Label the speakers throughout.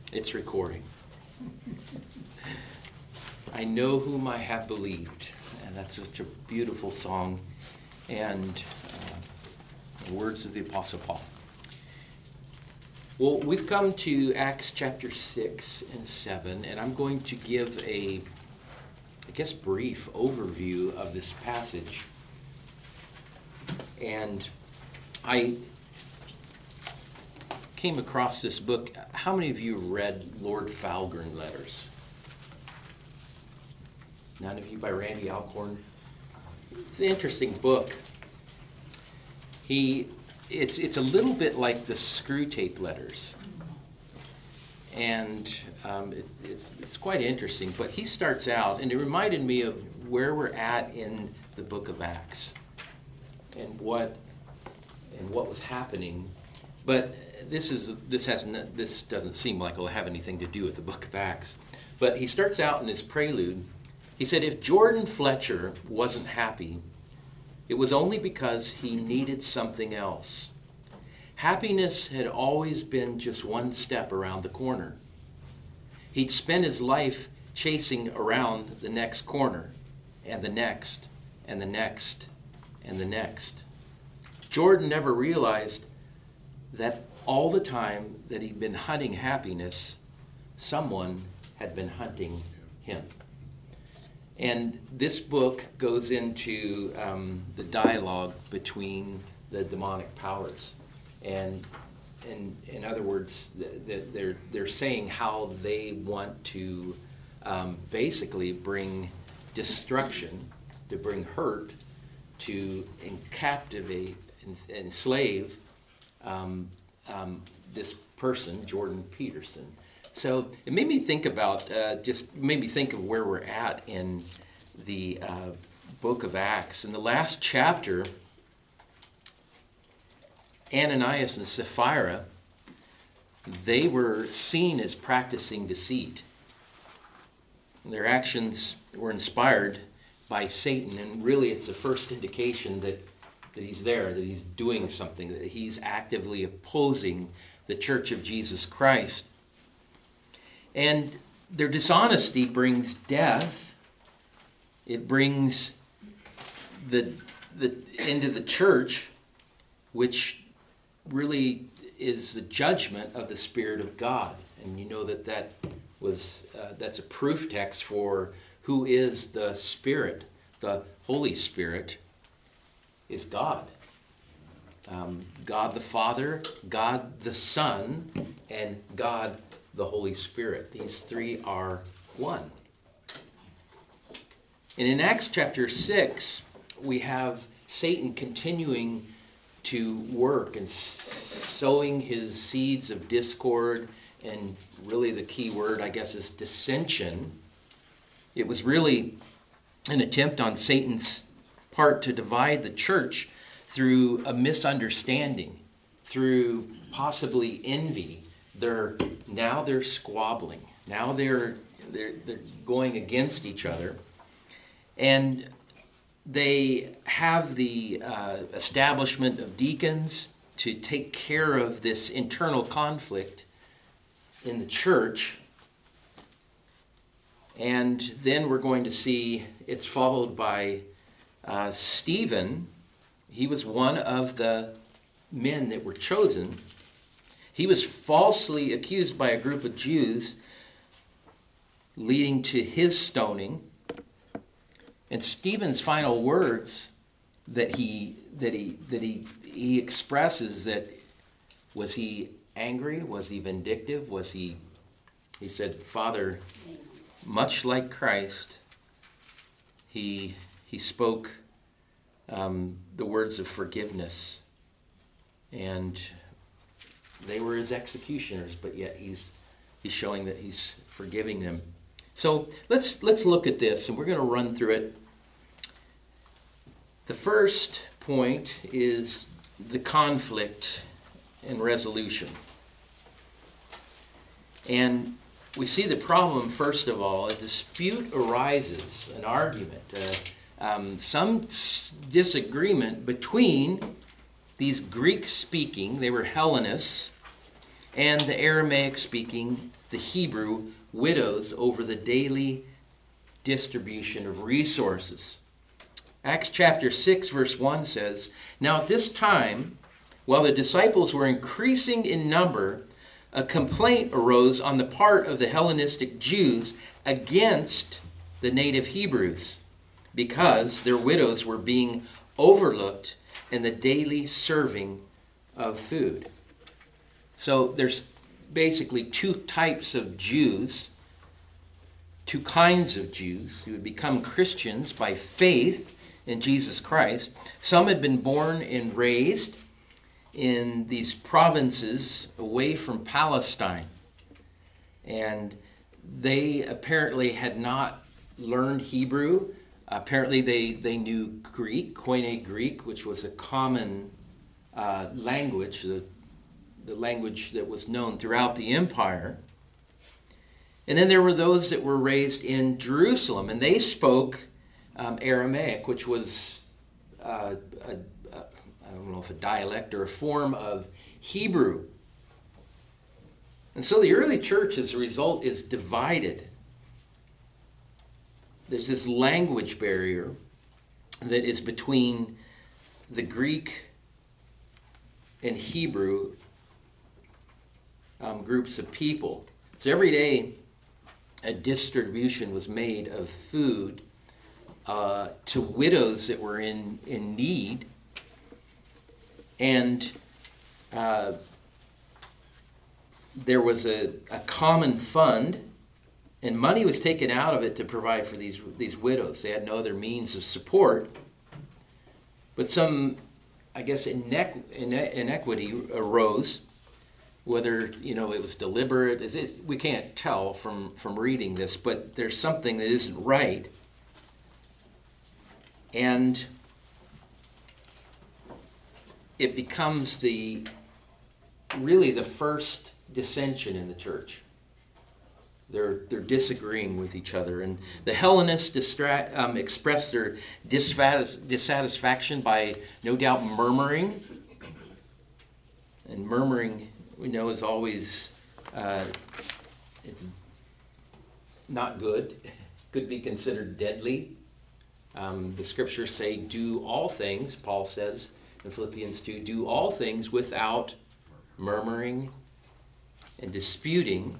Speaker 1: It's recording. I know whom I have believed. And that's such a beautiful song. And the words of the Apostle Paul. Well, we've come to Acts chapter 6 and 7. And I'm going to give a, brief overview of this passage. And I came across this book. How many of you read Lord Falgern Letters? None of you? By Randy Alcorn. It's an interesting book. It's a little bit like the Screwtape Letters. And it's quite interesting. But he starts out, and it reminded me of where we're at in the book of Acts and what was happening. But this doesn't seem like it'll have anything to do with the book of Acts. But he starts out in his prelude. He said, if Jordan Fletcher wasn't happy, it was only because he needed something else. Happiness had always been just one step around the corner. He'd spent his life chasing around the next corner, and the next, and the next, and the next. Jordan never realized that all the time that he'd been hunting happiness, someone had been hunting him. And this book goes into the dialogue between the demonic powers. And in other words, they're saying how they want to basically bring destruction, to bring hurt, to captivate, enslave this person, Jordan Peterson. So it made me think about, of where we're at in the book of Acts. In the last chapter, Ananias and Sapphira, they were seen as practicing deceit. Their actions were inspired by Satan, and really it's the first indication that he's there, that he's doing something, that he's actively opposing the Church of Jesus Christ. And their dishonesty brings death. It brings the into the church, which really is the judgment of the Spirit of God. And you know that's a proof text for who is the Spirit. The Holy Spirit is God. God the Father, God the Son, and God the Holy Spirit. These three are one. And in Acts chapter 6, we have Satan continuing to work and sowing his seeds of discord, and really the key word, I guess, is dissension. It was really an attempt on Satan's part to divide the church through a misunderstanding, through possibly envy. They're squabbling. Now they're going against each other. And they have the establishment of deacons to take care of this internal conflict in the church. And then we're going to see it's followed by Stephen. He was one of the men that were chosen. He was falsely accused by a group of Jews, leading to his stoning. And Stephen's final words that he expresses, that was he angry? Was he vindictive? He said, Father, much like Christ, he spoke the words of forgiveness, and they were his executioners, but yet he's showing that he's forgiving them. So let's look at this, and we're going to run through it. The first point is the conflict and resolution. And we see the problem, first of all, a dispute arises, an argument, some disagreement between these Greek-speaking, they were Hellenists, and the Aramaic-speaking, the Hebrew, widows over the daily distribution of resources. Acts chapter 6, verse 1 says, "Now at this time, while the disciples were increasing in number, a complaint arose on the part of the Hellenistic Jews against the native Hebrews, because their widows were being overlooked in the daily serving of food." So there's basically two types of Jews, two kinds of Jews who would become Christians by faith in Jesus Christ. Some had been born and raised in these provinces away from Palestine, and they apparently had not learned Hebrew. Apparently they knew Greek, Koine Greek, which was a common language, the language that was known throughout the empire. And then there were those that were raised in Jerusalem, and they spoke Aramaic, which was, I don't know if a dialect or a form of Hebrew. And so the early church, as a result, is divided. There's this language barrier that is between the Greek and Hebrew groups of people. So every day a distribution was made of food to widows that were in need. And there was a common fund, and money was taken out of it to provide for these widows. They had no other means of support. But some, I guess, inequity arose. Whether, it was deliberate, we can't tell from reading this, but there's something that isn't right. And it becomes really the first dissension in the church. They're disagreeing with each other. And the Hellenists expressed their dissatisfaction by, no doubt, murmuring. And murmuring, we know, is always, it's not good. Could be considered deadly. The scriptures say, do all things, Paul says in Philippians 2, do all things without murmuring and disputing.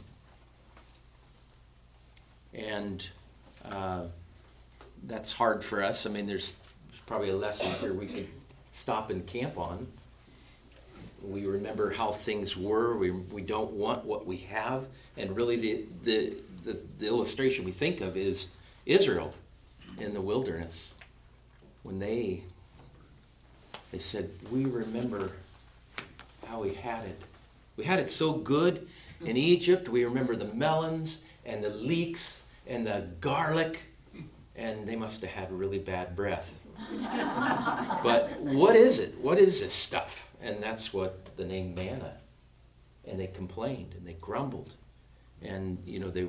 Speaker 1: And that's hard for us. I mean, there's probably a lesson here we could stop and camp on. We remember how things were. We don't want what we have. And really the illustration we think of is Israel in the wilderness. When they said, we remember how we had it. We had it so good in Egypt. We remember the melons and the leeks and the garlic. And they must have had really bad breath. But what is it? What is this stuff? And that's what the name manna. And they complained and they grumbled. And,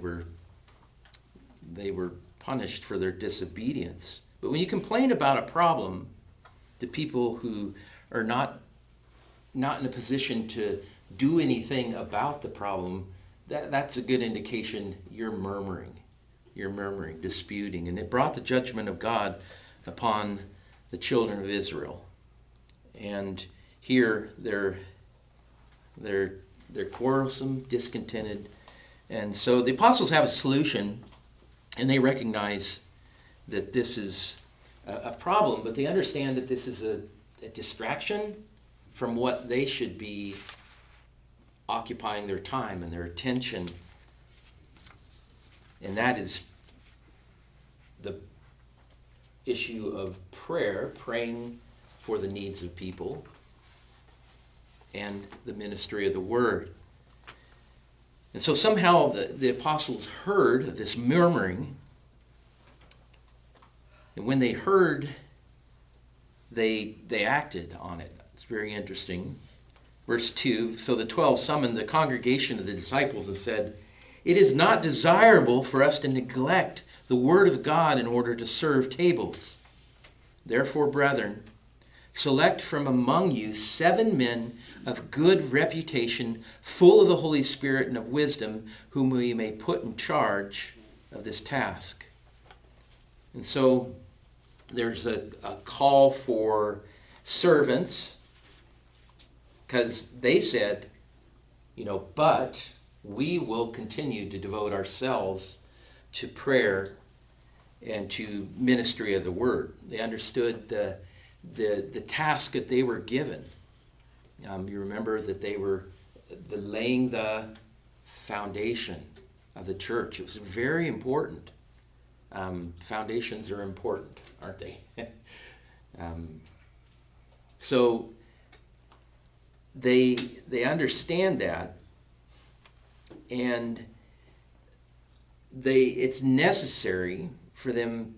Speaker 1: they were punished for their disobedience. But when you complain about a problem to people who are not in a position to do anything about the problem, that's a good indication you're murmuring. You're murmuring, disputing. And it brought the judgment of God upon the children of Israel. And here they're quarrelsome, discontented. And so the apostles have a solution, and they recognize that this is a problem, but they understand that this is a distraction from what they should be occupying their time and their attention. And that is the issue of prayer, praying for the needs of people, and the ministry of the word. And so somehow the apostles heard this murmuring, and when they heard, they acted on it. It's very interesting. Verse 2, so the 12 summoned the congregation of the disciples and said, "It is not desirable for us to neglect the word of God in order to serve tables. Therefore, brethren, select from among you 7 men of good reputation, full of the Holy Spirit and of wisdom, whom we may put in charge of this task. And so there's a call for servants, because they said, but we will continue to devote ourselves to prayer and to ministry of the word. They understood the task that they were given. You remember that they were laying the foundation of the church. It was very important. Foundations are important, aren't they? So they understand that, and it's necessary for them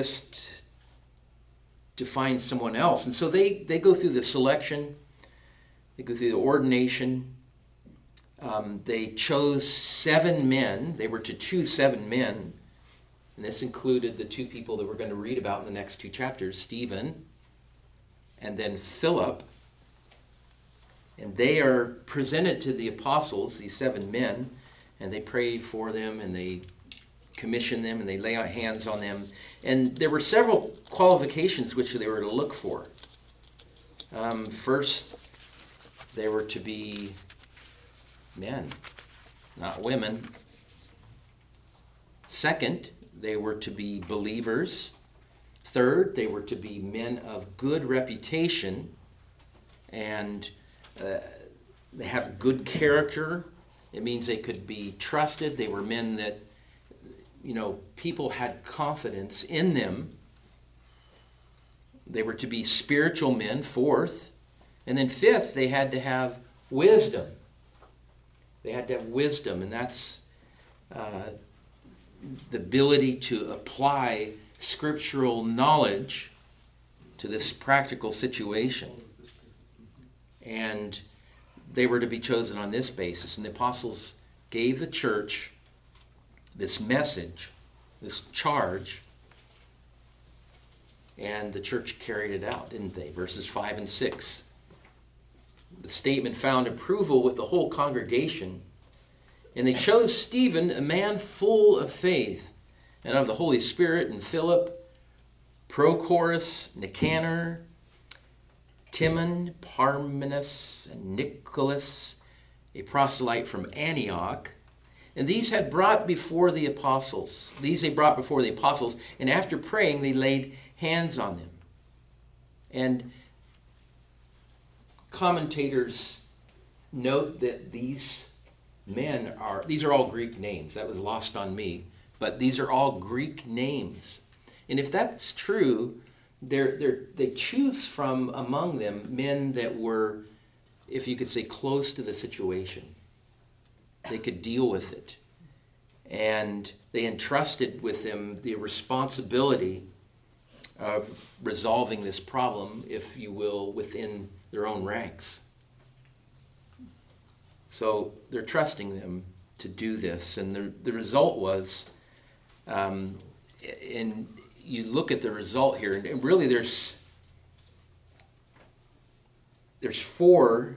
Speaker 1: to find someone else. And so they go through the selection, they go through the ordination. They chose 7 men. They were to choose 7 men. And this included the 2 people that we're going to read about in the next 2 chapters, Stephen and then Philip. And they are presented to the apostles, these 7 men, and they prayed for them, and they commissioned them, and they lay hands on them. And there were several qualifications which they were to look for. First, they were to be men, not women. Second, they were to be believers. Third, they were to be men of good reputation, and they have good character. It means they could be trusted. They were men that, people had confidence in them. They were to be spiritual men, fourth. And then fifth, they had to have wisdom. They had to have wisdom, and that's the ability to apply scriptural knowledge to this practical situation. And they were to be chosen on this basis. And the apostles gave the church this message, this charge, and the church carried it out, didn't they? Verses 5 and 6. The statement found approval with the whole congregation. And they chose Stephen, a man full of faith and of the Holy Spirit, and Philip, Prochorus, Nicanor, Timon, Parmenas, and Nicholas, a proselyte from Antioch. And these had brought before the apostles. And after praying, they laid hands on them. And commentators note that these are all Greek names. That was lost on me. But these are all Greek names. And if that's true, they choose from among them men that were, if you could say, close to the situation. They could deal with it. And they entrusted with them the responsibility of resolving this problem, if you will, within their own ranks. So they're trusting them to do this. And the result was, and you look at the result here, and really there's 4,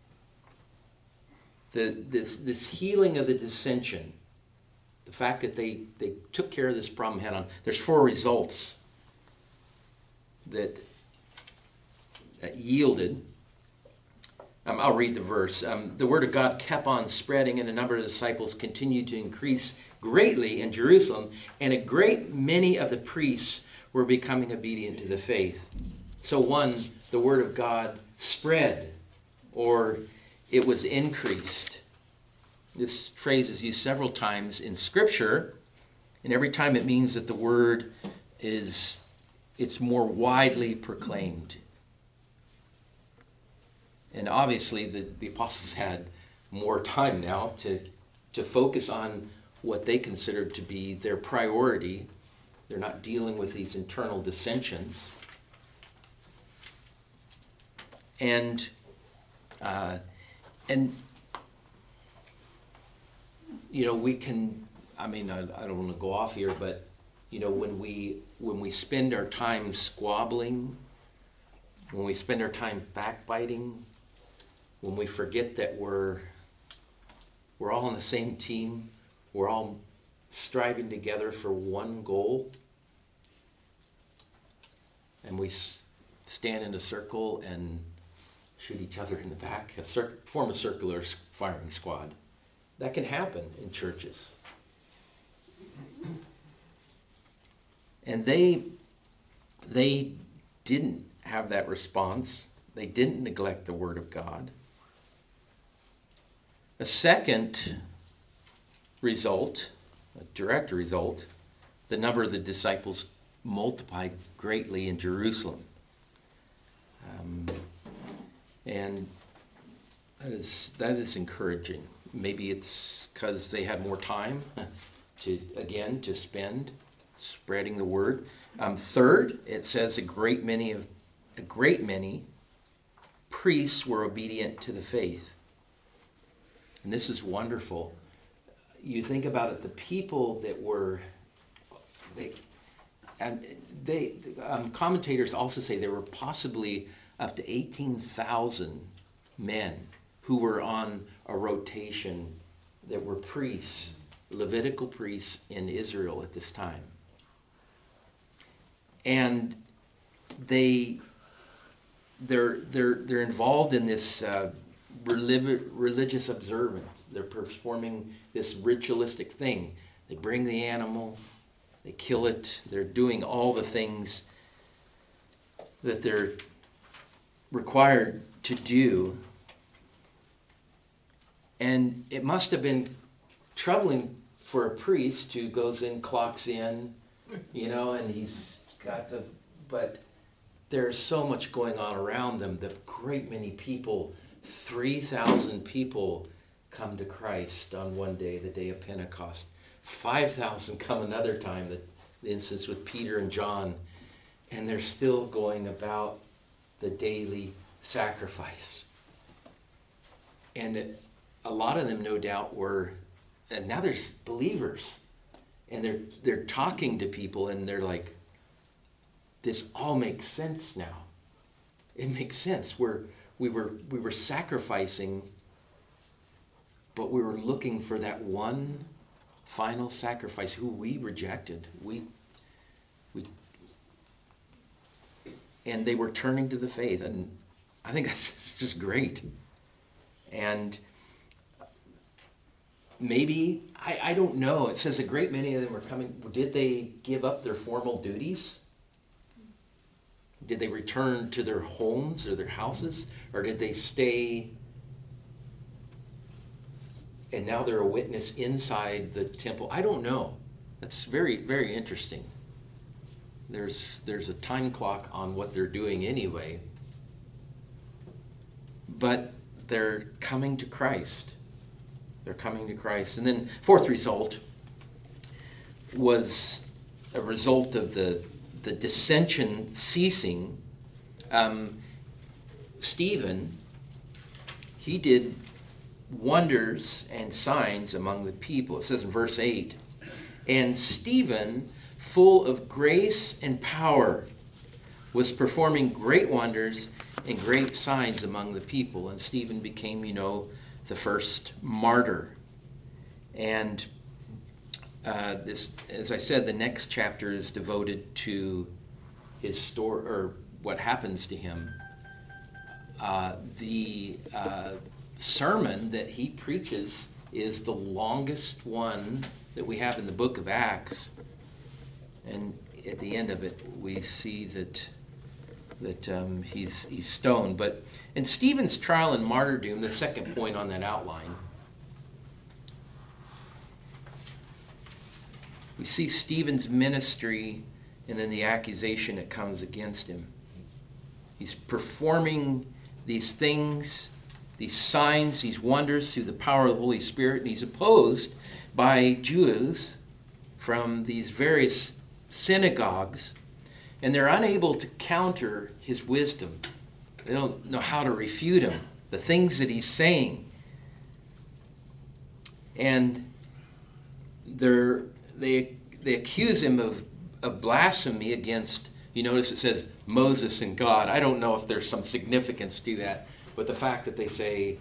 Speaker 1: this healing of the dissension, the fact that they took care of this problem head on. There's 4 results that yielded. I'll read the verse. The word of God kept on spreading, and the number of disciples continued to increase greatly in Jerusalem, and a great many of the priests were becoming obedient to the faith. So the word of God spread, or it was increased. This phrase is used several times in Scripture, and every time it means that the word it's more widely proclaimed. And obviously the apostles had more time now to focus on what they considered to be their priority. They're not dealing with these internal dissensions. And we can, I don't want to go off here, but when we spend our time squabbling, when we spend our time backbiting, when we forget that we're all on the same team, we're all striving together for one goal, and we stand in a circle and shoot each other in the back, form a circular firing squad. That can happen in churches. And they didn't have that response. They didn't neglect the Word of God. A second result, a direct result, the number of the disciples multiplied greatly in Jerusalem. And that is encouraging. Maybe it's because they had more time to spend spreading the word. Third, it says a great many priests were obedient to the faith. And this is wonderful. You think about it, the people that were, commentators also say there were possibly up to 18,000 men who were on a rotation that were priests, Levitical priests in Israel at this time. And they're involved in this religious observance. They're performing this ritualistic thing. They bring the animal, they kill it, they're doing all the things that they're required to do. And it must have been troubling for a priest who goes in, clocks in, and he's got but there's so much going on around them. The great many people, 3,000 people come to Christ on one day, the day of Pentecost. 5,000 come another time, the instance with Peter and John. And they're still going about the daily sacrifice. And a lot of them, no doubt, and now there's believers. And they're talking to people, and they're like, this all makes sense now. It makes sense. We were sacrificing, but we were looking for that one final sacrifice who we rejected. And they were turning to the faith, and I think it's just great. And maybe, I don't know, it says a great many of them were coming. Did they give up their formal duties? Did they return to their homes or their houses? Or did they stay and now they're a witness inside the temple? I don't know. That's very, very interesting. There's a time clock on what they're doing anyway. But they're coming to Christ. They're coming to Christ. And then fourth result was a result of the dissension ceasing. Stephen, he did wonders and signs among the people. It says in verse 8, and Stephen, full of grace and power, was performing great wonders and great signs among the people. And Stephen became, the first martyr. And this, as I said, the next chapter is devoted to his story, or what happens to him. The sermon that he preaches is the longest one that we have in the book of Acts. And at the end of it, we see that he's stoned. But in Stephen's trial and martyrdom, the second point on that outline, we see Stephen's ministry and then the accusation that comes against him. He's performing these things, these signs, these wonders through the power of the Holy Spirit, and he's opposed by Jews from these various synagogues, and they're unable to counter his wisdom. They don't know how to refute him, the things that he's saying. And they accuse him of blasphemy against, you notice it says Moses and God. I don't know if there's some significance to that, but the fact that they say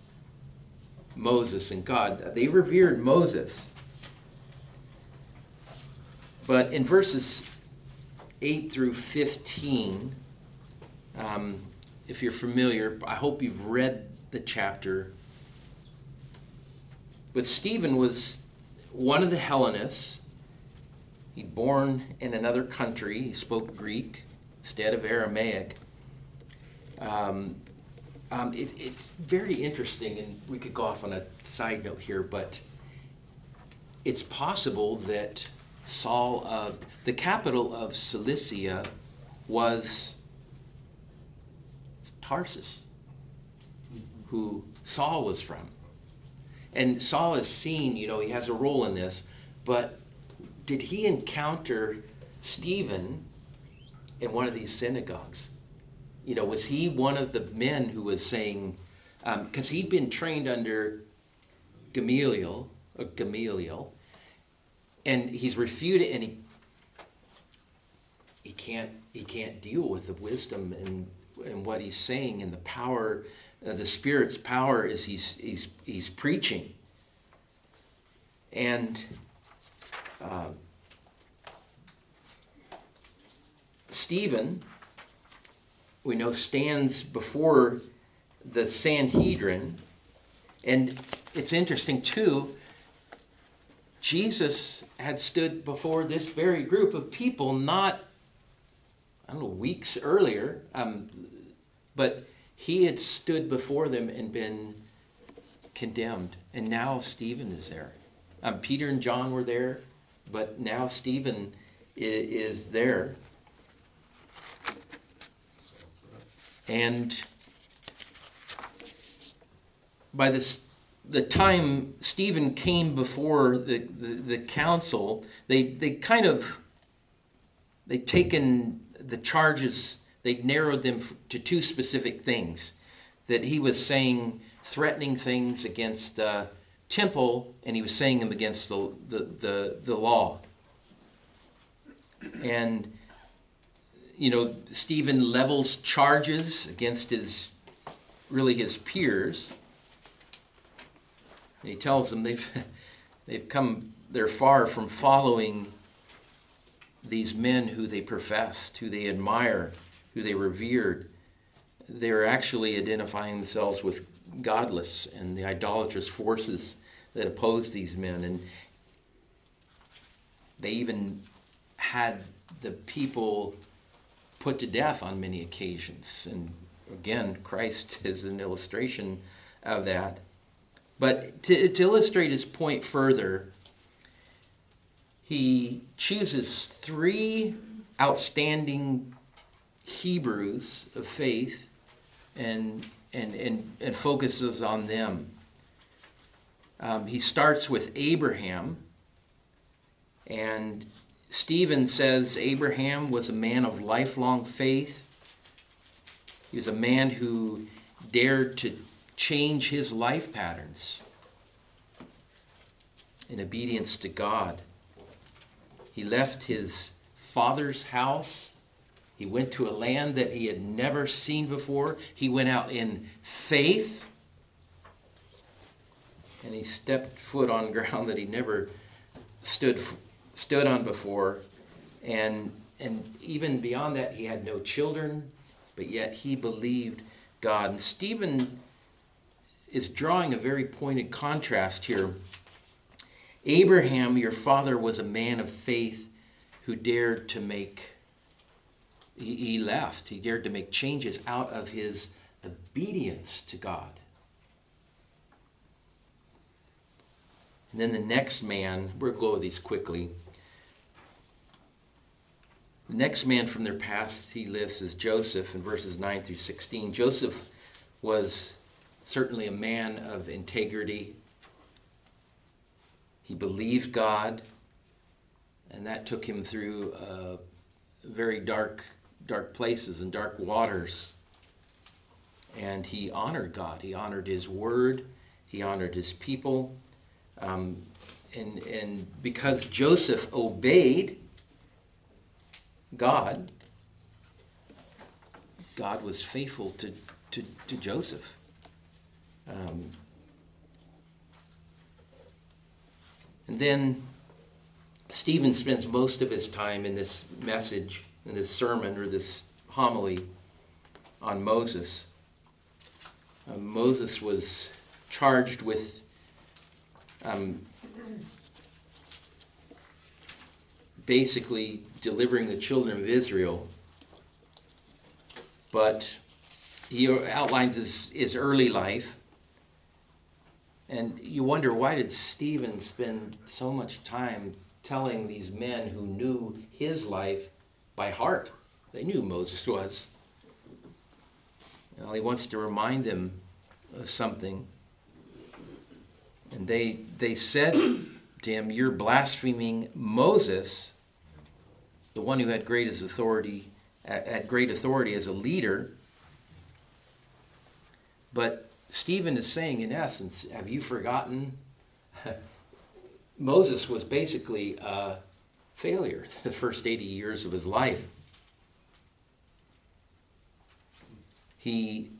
Speaker 1: Moses and God, they revered Moses. But in verses 8 through 15, if you're familiar, I hope you've read the chapter. But Stephen was one of the Hellenists. He'd born in another country. He spoke Greek instead of Aramaic. It's very interesting, and we could go off on a side note here, but it's possible that the capital of Cilicia was Tarsus, who Saul was from. And Saul is seen, he has a role in this, but did he encounter Stephen in one of these synagogues? Was he one of the men who was saying, because he'd been trained under Gamaliel, and he's refuted, and he can't deal with the wisdom and what he's saying, and the power, the Spirit's power is he's preaching. And Stephen, we know, stands before the Sanhedrin, and it's interesting too, Jesus had stood before this very group of people not, weeks earlier, but he had stood before them and been condemned. And now Stephen is there. Peter and John were there, but now Stephen is there. And by the time Stephen came before the council, they'd taken the charges, they'd narrowed them to two specific things. That he was saying threatening things against the temple, and he was saying them against the law. And Stephen levels charges against his peers. And he tells them they're far from following these men who they professed, who they admire, who they revered. They're actually identifying themselves with godless and the idolatrous forces that oppose these men. And they even had the people put to death on many occasions. And again, Christ is an illustration of that. But to illustrate his point further, he chooses 3 outstanding Hebrews of faith and focuses on them. He starts with Abraham, and Stephen says Abraham was a man of lifelong faith. He was a man who dared to change his life patterns in obedience to God. He left his father's house. He went to a land that he had never seen before. He went out in faith, and he stepped foot on ground that he never stood on before. And even beyond that, he had no children, but yet he believed God. And Stephen is drawing a very pointed contrast here. Abraham, your father, was a man of faith who dared to he dared to make changes out of his obedience to God. And then the next man, we'll go over these quickly. The next man from their past he lists is Joseph in verses 9 through 16. Joseph was certainly a man of integrity. He believed God, and that took him through very dark places and dark waters. And he honored God. He honored his word. He honored his people. And because Joseph obeyed God, God was faithful to Joseph. And then Stephen spends most of his time in this message, in this sermon or this homily on Moses. Moses was charged with basically delivering the children of Israel, but he outlines his early life. And you wonder, why did Stephen spend so much time telling these men who knew his life by heart? They knew who Moses was. Well, he wants to remind them of something. And they said to him, "You're blaspheming Moses, the one who had great authority as a leader." But Stephen is saying, in essence, have you forgotten? Moses was basically a failure the first 80 years of his life. He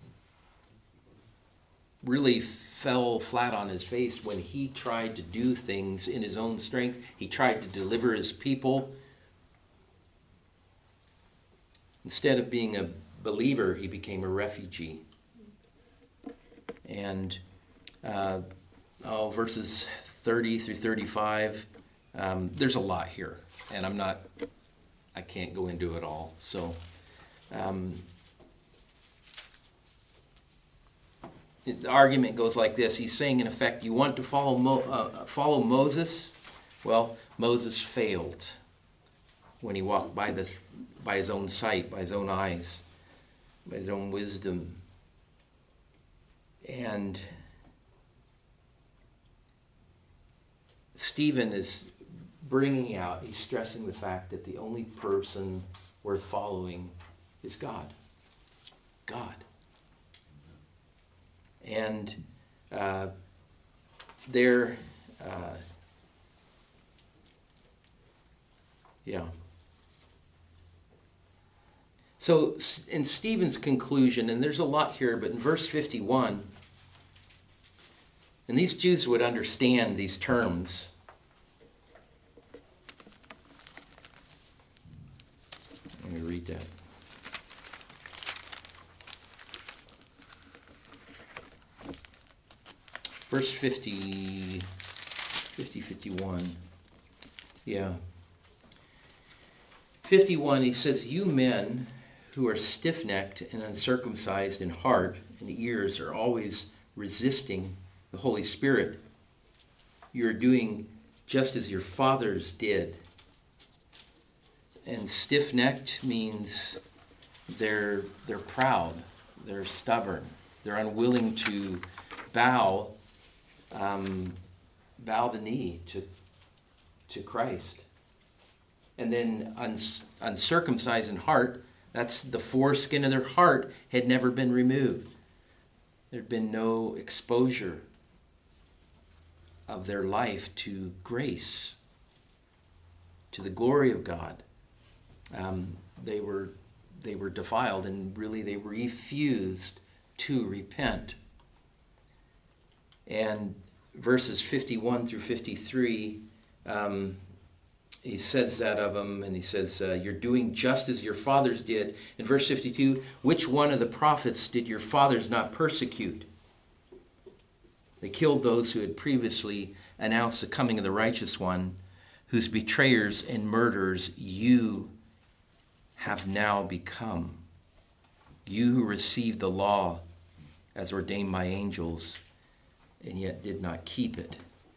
Speaker 1: really fell flat on his face when he tried to do things in his own strength. He tried to deliver his people. Instead of being a believer, he became a refugee. And verses 30 through 35, there's a lot here, and I can't go into it all. So the argument goes like this. He's saying, in effect, you want to follow Moses? Well, Moses failed when he walked by his own sight, by his own eyes, by his own wisdom. And Stephen is he's stressing the fact that the only person worth following is God. God. And So in Stephen's conclusion, and there's a lot here, but in verse 51, and these Jews would understand these terms. Let me read that. Verse 51. Yeah. 51, he says, "You men who are stiff-necked and uncircumcised in heart and ears are always resisting the Holy Spirit. You are doing just as your fathers did." And stiff-necked means they're proud, they're stubborn, they're unwilling to bow the knee to Christ. And then uncircumcised in heart, that's the foreskin of their heart had never been removed. There'd been no exposure of their life to grace, to the glory of God. They were defiled, and really they refused to repent. And verses 51 through 53, he says that of them, and he says, "You're doing just as your fathers did." In verse 52, "Which one of the prophets did your fathers not persecute? They killed those who had previously announced the coming of the righteous one, whose betrayers and murderers you have now become. You who received the law as ordained by angels, and yet did not keep it."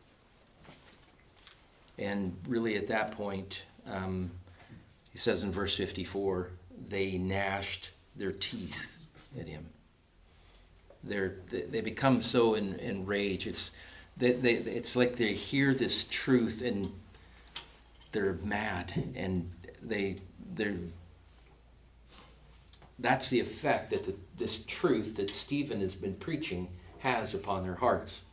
Speaker 1: And really at that point, he says in verse 54, they gnashed their teeth at him. They become so enraged. It's like they hear this truth and they're mad, and that's the effect that this truth that Stephen has been preaching has upon their hearts.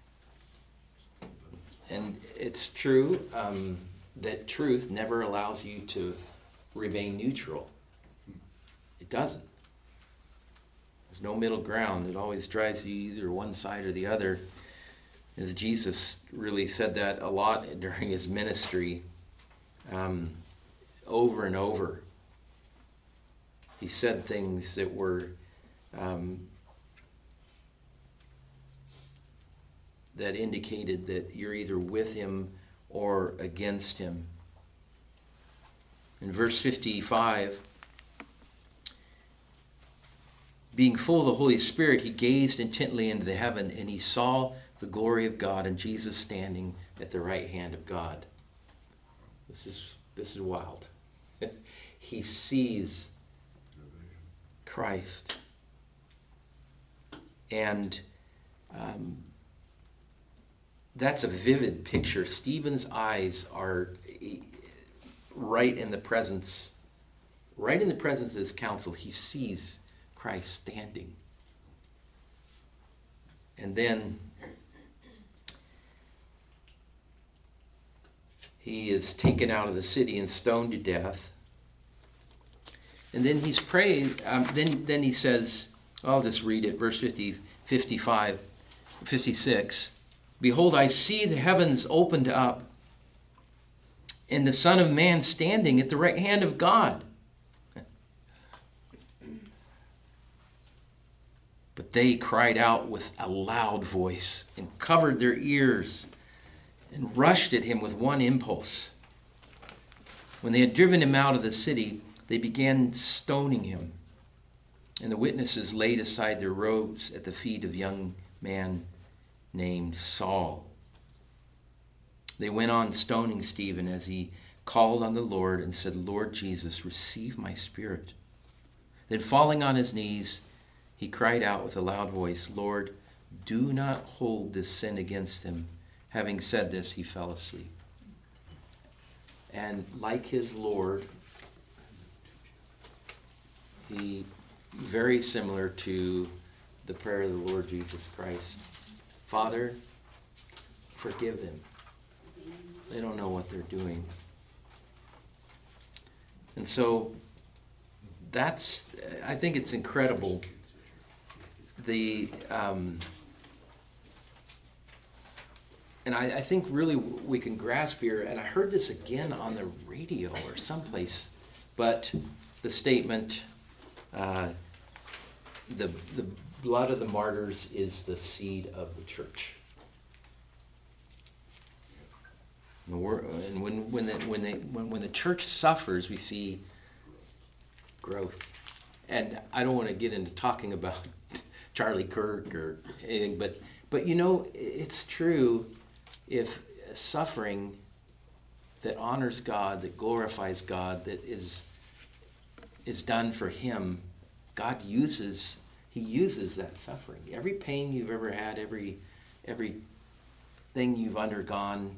Speaker 1: And it's true that truth never allows you to remain neutral. It doesn't. There's no middle ground. It always drives you either one side or the other. As Jesus really said that a lot during his ministry, over and over. He said things that were that indicated that you're either with him or against him. In verse 55, being full of the Holy Spirit, he gazed intently into the heaven, and he saw the glory of God and Jesus standing at the right hand of God. This is wild. He sees Christ. And that's a vivid picture. Stephen's eyes are right in the presence of this council. He sees Christ standing. And then he is taken out of the city and stoned to death. And then he's praying. Then he says, I'll just read it, verse 56. Behold, I see the heavens opened up, and the Son of Man standing at the right hand of God. But they cried out with a loud voice and covered their ears and rushed at him with one impulse. When they had driven him out of the city, they began stoning him. And the witnesses laid aside their robes at the feet of a young man named Saul. They went on stoning Stephen as he called on the Lord and said, Lord Jesus, receive my spirit. Then falling on his knees, he cried out with a loud voice, Lord, do not hold this sin against him. Having said this, he fell asleep. And like his Lord, he very similar to the prayer of the Lord Jesus Christ. Father, forgive them. They don't know what they're doing. And so I think it's incredible. And I think really we can grasp here, and I heard this again on the radio or someplace, but the statement, the blood of the martyrs is the seed of the church. And when the church suffers, we see growth. And I don't want to get into talking about Charlie Kirk or anything, but you know, it's true. If suffering that honors God, that glorifies God, that is done for him, God uses that suffering. Every pain you've ever had, every thing you've undergone,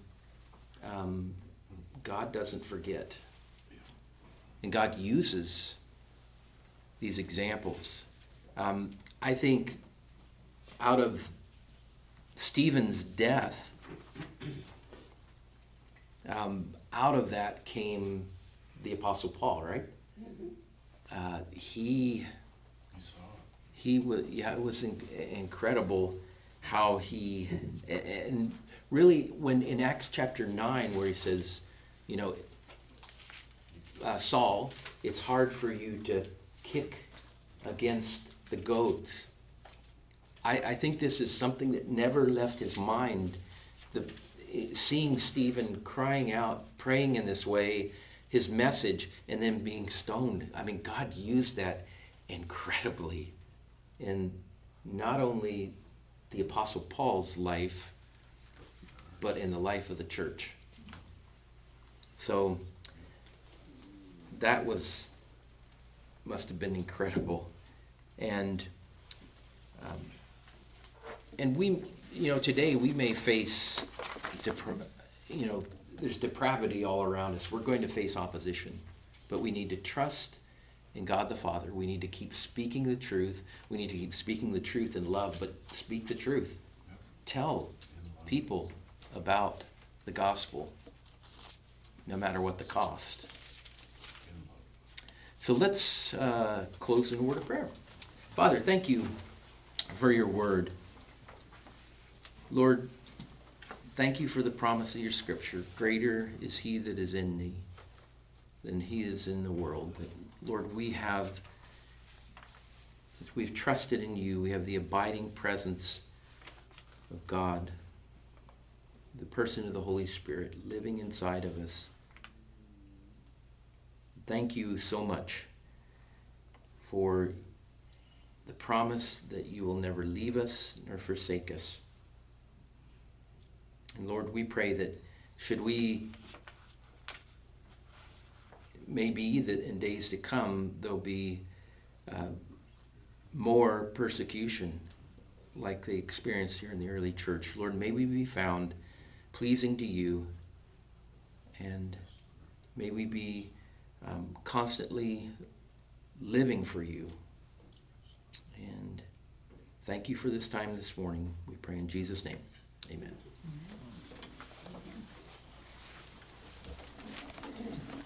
Speaker 1: God doesn't forget. And God uses these examples. I think out of Stephen's death, out of that came the Apostle Paul, right? It was incredible how he, and really when in Acts chapter 9 where he says, you know, Saul, it's hard for you to kick against the goads. I think this is something that never left his mind. Seeing Stephen crying out, praying in this way, his message, and then being stoned. I mean, God used that incredibly in not only the Apostle Paul's life, but in the life of the church. So that must have been incredible. And we, you know, today we may face, there's depravity all around us. We're going to face opposition, but we need to trust in God the Father. We need to keep speaking the truth. We need to keep speaking the truth in love, but speak the truth. Tell people about the gospel, no matter what the cost. So let's close in a word of prayer. Father, thank you for your word. Lord, thank you for the promise of your scripture. Greater is he that is in thee than he is in the world. But Lord, since we've trusted in you, we have the abiding presence of God, the person of the Holy Spirit living inside of us. Thank you so much for the promise that you will never leave us nor forsake us. And Lord, we pray that maybe that in days to come there'll be more persecution like they experienced here in the early church. Lord, may we be found pleasing to you, and may we be constantly living for you. And thank you for this time this morning. We pray in Jesus' name. Amen.